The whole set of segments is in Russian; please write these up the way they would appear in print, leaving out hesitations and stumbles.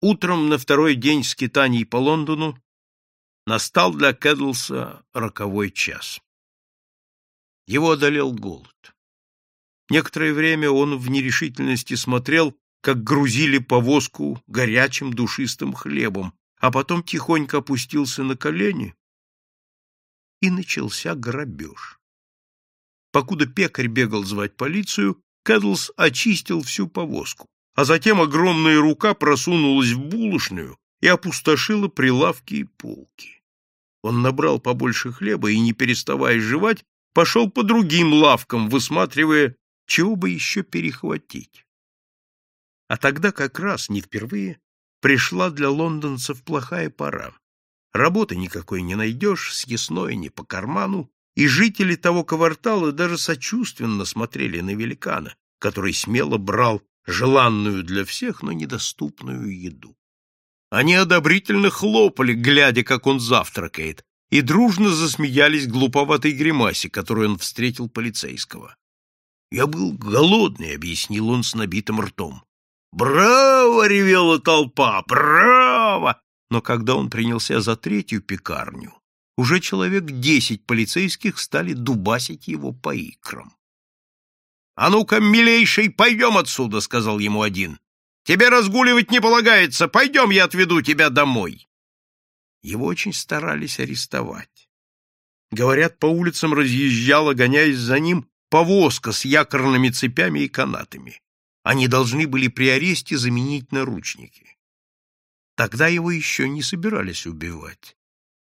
Утром на второй день скитаний по Лондону настал для Кэдлса роковой час. Его одолел голод. Некоторое время он в нерешительности смотрел, как грузили повозку горячим душистым хлебом, а потом тихонько опустился на колени, и начался грабеж. Покуда пекарь бегал звать полицию, Кэдлс очистил всю повозку, а затем огромная рука просунулась в булочную и опустошила прилавки и полки. Он набрал побольше хлеба и, не переставая жевать, пошел по другим лавкам, высматривая, чего бы еще перехватить. А тогда как раз, не впервые, пришла для лондонцев плохая пора. Работы никакой не найдешь, съестное не по карману, и жители того квартала даже сочувственно смотрели на великана, который смело брал желанную для всех, но недоступную еду. Они одобрительно хлопали, глядя, как он завтракает, и дружно засмеялись глуповатой гримасе, которую он встретил полицейского. «Я был голодный», — объяснил он с набитым ртом. «Браво!» — ревела толпа. «Браво!» Но когда он принялся за третью пекарню, уже человек 10 полицейских стали дубасить его по икрам. «А ну-ка, милейший, пойдем отсюда», — сказал ему один. «Тебе разгуливать не полагается. Пойдем, я отведу тебя домой». Его очень старались арестовать. Говорят, по улицам разъезжала, гоняясь за ним, повозка с якорными цепями и канатами. Они должны были при аресте заменить наручники. Тогда его еще не собирались убивать.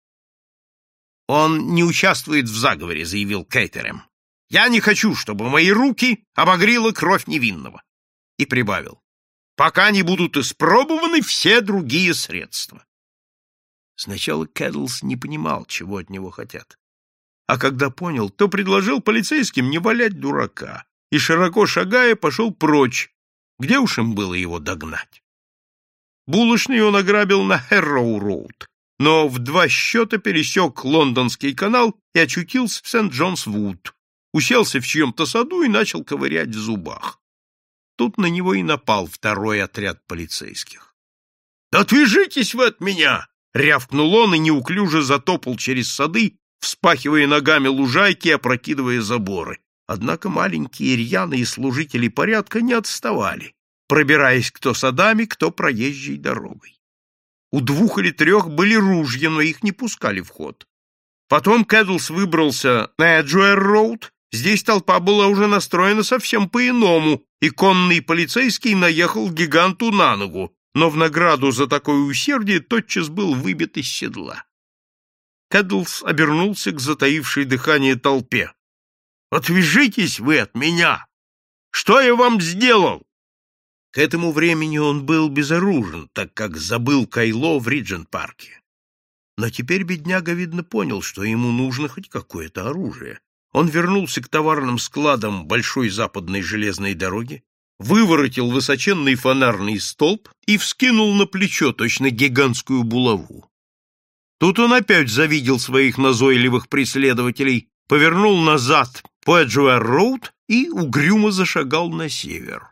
«Он не участвует в заговоре», — заявил Кейтерем. «Я не хочу, чтобы мои руки обогрела кровь невинного». И прибавил: «Пока не будут испробованы все другие средства». Сначала Кэдлс не понимал, чего от него хотят. А когда понял, то предложил полицейским не валять дурака и, широко шагая, пошел прочь, где уж им было его догнать. Булочный он ограбил на Хэрроу-роуд, но в 2 счета пересек Лондонский канал и очутился в Сент-Джонс-Вуд, уселся в чьем-то саду и начал ковырять в зубах. Тут на него и напал второй отряд полицейских. «Да отвяжитесь вы от меня!» — рявкнул он и неуклюже затопал через сады, вспахивая ногами лужайки и опрокидывая заборы. Однако маленькие рьяные служители порядка не отставали, пробираясь кто садами, кто проезжей дорогой. У 2 или 3 были ружья, но их не пускали в ход. Потом Кэдлс выбрался на Эджуэр-роуд. Здесь толпа была уже настроена совсем по-иному, и конный полицейский наехал гиганту на ногу, но в награду за такое усердие тотчас был выбит из седла. Кэдлс обернулся к затаившей дыхание толпе. «Отвяжитесь вы от меня! Что я вам сделал?» К этому времени он был безоружен, так как забыл кайло в Риджент-парке. Но теперь бедняга, видно, понял, что ему нужно хоть какое-то оружие. Он вернулся к товарным складам большой западной железной дороги, выворотил высоченный фонарный столб и вскинул на плечо точно гигантскую булаву. Тут он опять завидел своих назойливых преследователей, повернул назад по Эджуэр-роуд и угрюмо зашагал на север.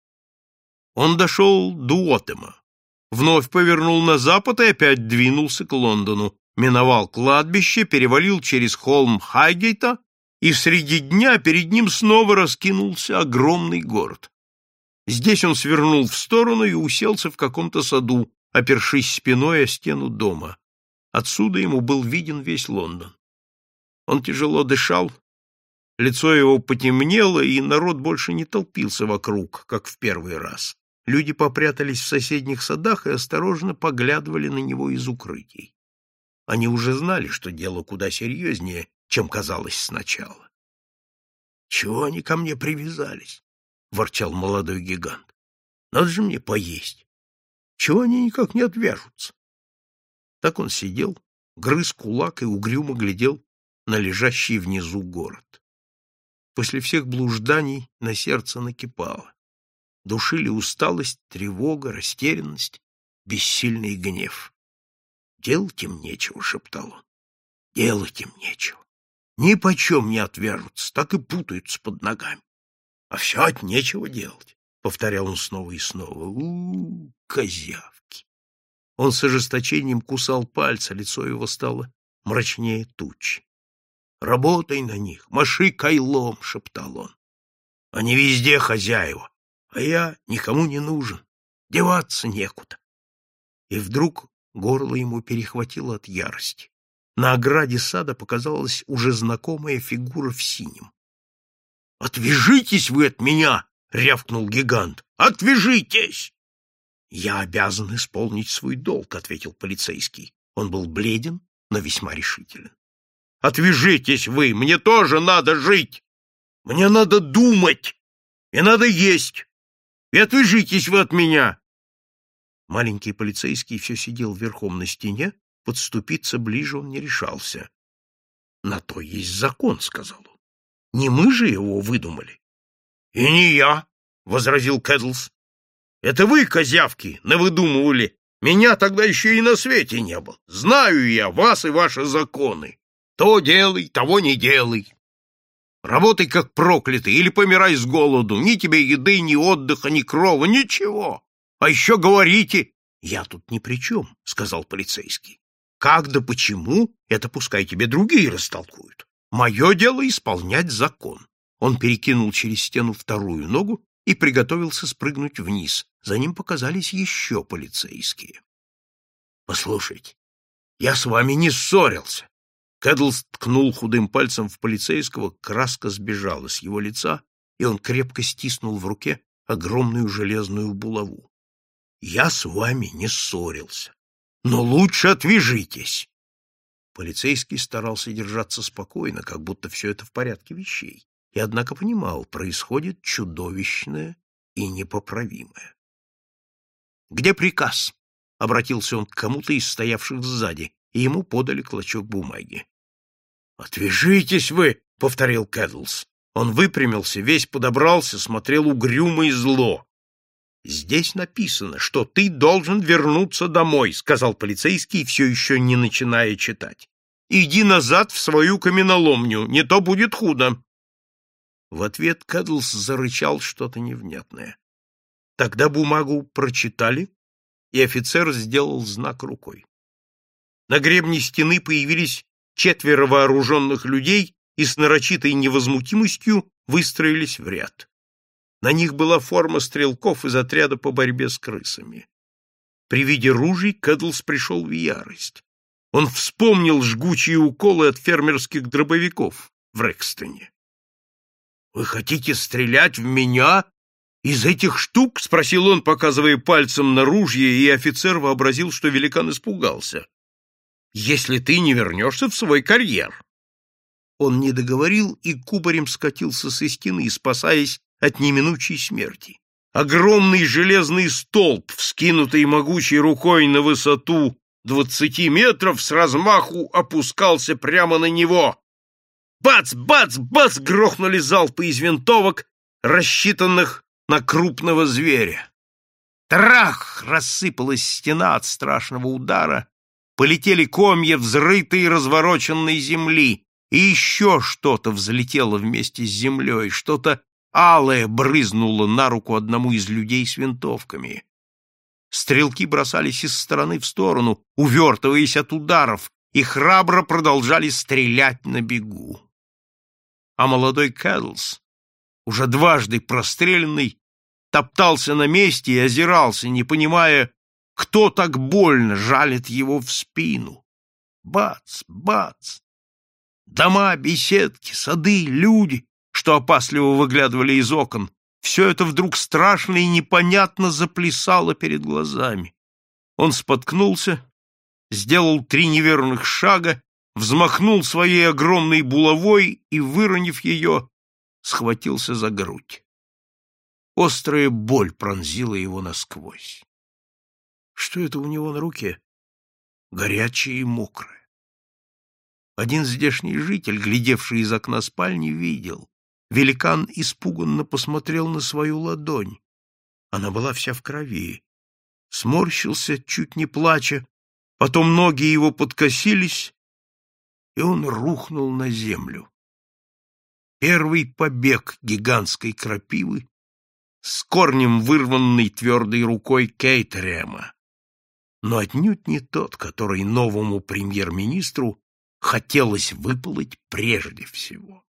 Он дошел до Уоттема, вновь повернул на запад и опять двинулся к Лондону, миновал кладбище, перевалил через холм Хайгейта, и среди дня перед ним снова раскинулся огромный город. Здесь он свернул в сторону и уселся в каком-то саду, опершись спиной о стену дома. Отсюда ему был виден весь Лондон. Он тяжело дышал, лицо его потемнело, и народ больше не толпился вокруг, как в первый раз. Люди попрятались в соседних садах и осторожно поглядывали на него из укрытий. Они уже знали, что дело куда серьезнее, чем казалось сначала. «Чего они ко мне привязались?» — ворчал молодой гигант. «Надо же мне поесть. Чего они никак не отвяжутся?» Так он сидел, грыз кулак и угрюмо глядел на лежащий внизу город. После всех блужданий на сердце накипало. Душили усталость, тревога, растерянность, бессильный гнев. «Делать им нечего», — шептал он. «Делать им нечего. Ни почем не отвяжутся, так и путаются под ногами. А все от нечего делать», — повторял он снова и снова. Козявки! Он с ожесточением кусал пальцы, лицо его стало мрачнее тучи. «Работай на них, маши кайлом», — шептал он. «Они везде хозяева, а я никому не нужен, деваться некуда». И вдруг горло ему перехватило от ярости. На ограде сада показалась уже знакомая фигура в синем. «Отвяжитесь вы от меня!» — рявкнул гигант. «Отвяжитесь!» «Я обязан исполнить свой долг», — ответил полицейский. Он был бледен, но весьма решителен. «Отвяжитесь вы! Мне тоже надо жить! Мне надо думать! И надо есть! И отвяжитесь вы от меня!» Маленький полицейский все сидел верхом на стене, подступиться ближе он не решался. «На то есть закон», — сказал он. «Не мы же его выдумали». «И не я», — возразил Кэдлс. «Это вы, козявки, навыдумывали. Меня тогда еще и на свете не было. Знаю я вас и ваши законы. То делай, того не делай. Работай как проклятый или помирай с голоду. Ни тебе еды, ни отдыха, ни крова, ничего. А еще говорите...» «Я тут ни при чем», — сказал полицейский. «Как да почему, это пускай тебе другие растолкуют. Мое дело исполнять закон». Он перекинул через стену вторую ногу и приготовился спрыгнуть вниз. За ним показались еще полицейские. «Послушайте, я с вами не ссорился». Кэдлс ткнул худым пальцем в полицейского, краска сбежала с его лица, и он крепко стиснул в руке огромную железную булаву. «Я с вами не ссорился, но лучше отвяжитесь». Полицейский старался держаться спокойно, как будто все это в порядке вещей, и однако понимал, происходит чудовищное и непоправимое. «Где приказ?» — обратился он к кому-то из стоявших сзади, и ему подали клочок бумаги. «Отвяжитесь вы!» — повторил Кэдлс. Он выпрямился, весь подобрался, смотрел угрюмо и зло. «Здесь написано, что ты должен вернуться домой», — сказал полицейский, все еще не начиная читать. «Иди назад в свою каменоломню, не то будет худо». В ответ Кэдлс зарычал что-то невнятное. Тогда бумагу прочитали, и офицер сделал знак рукой. На гребне стены появились 4 вооруженных людей и с нарочитой невозмутимостью выстроились в ряд. На них была форма стрелков из отряда по борьбе с крысами. При виде ружей Кэдлс пришел в ярость. Он вспомнил жгучие уколы от фермерских дробовиков в Рекстоне. «Вы хотите стрелять в меня из этих штук?» — спросил он, показывая пальцем на ружье, и офицер вообразил, что великан испугался. «Если ты не вернешься в свой карьер». Он не договорил и кубарем скатился со стены, спасаясь от неминучей смерти. Огромный железный столб, вскинутый могучей рукой на высоту 20 метров, с размаху опускался прямо на него. Бац, бац, бац! Грохнули залпы из винтовок, рассчитанных на крупного зверя. Трах! Рассыпалась стена от страшного удара, полетели комья взрытой и развороченной земли, и еще что-то взлетело вместе с землей, что-то алое брызнуло на руку одному из людей с винтовками. Стрелки бросались из стороны в сторону, увертываясь от ударов, и храбро продолжали стрелять на бегу. А молодой Кэдлс, уже дважды простреленный, топтался на месте и озирался, не понимая, кто так больно жалит его в спину. Бац, бац! Дома, беседки, сады, люди, что опасливо выглядывали из окон, все это вдруг страшно и непонятно заплясало перед глазами. Он споткнулся, сделал 3 неверных шага, взмахнул своей огромной булавой и, выронив ее, схватился за грудь. Острая боль пронзила его насквозь. Что это у него на руке? Горячее и мокрое. Один здешний житель, глядевший из окна спальни, видел. Великан испуганно посмотрел на свою ладонь. Она была вся в крови. Сморщился, чуть не плача, потом ноги его подкосились, и он рухнул на землю. Первый побег гигантской крапивы с корнем, вырванной твердой рукой Кейтерема. но отнюдь не тот, который новому премьер-министру хотелось выполоть прежде всего.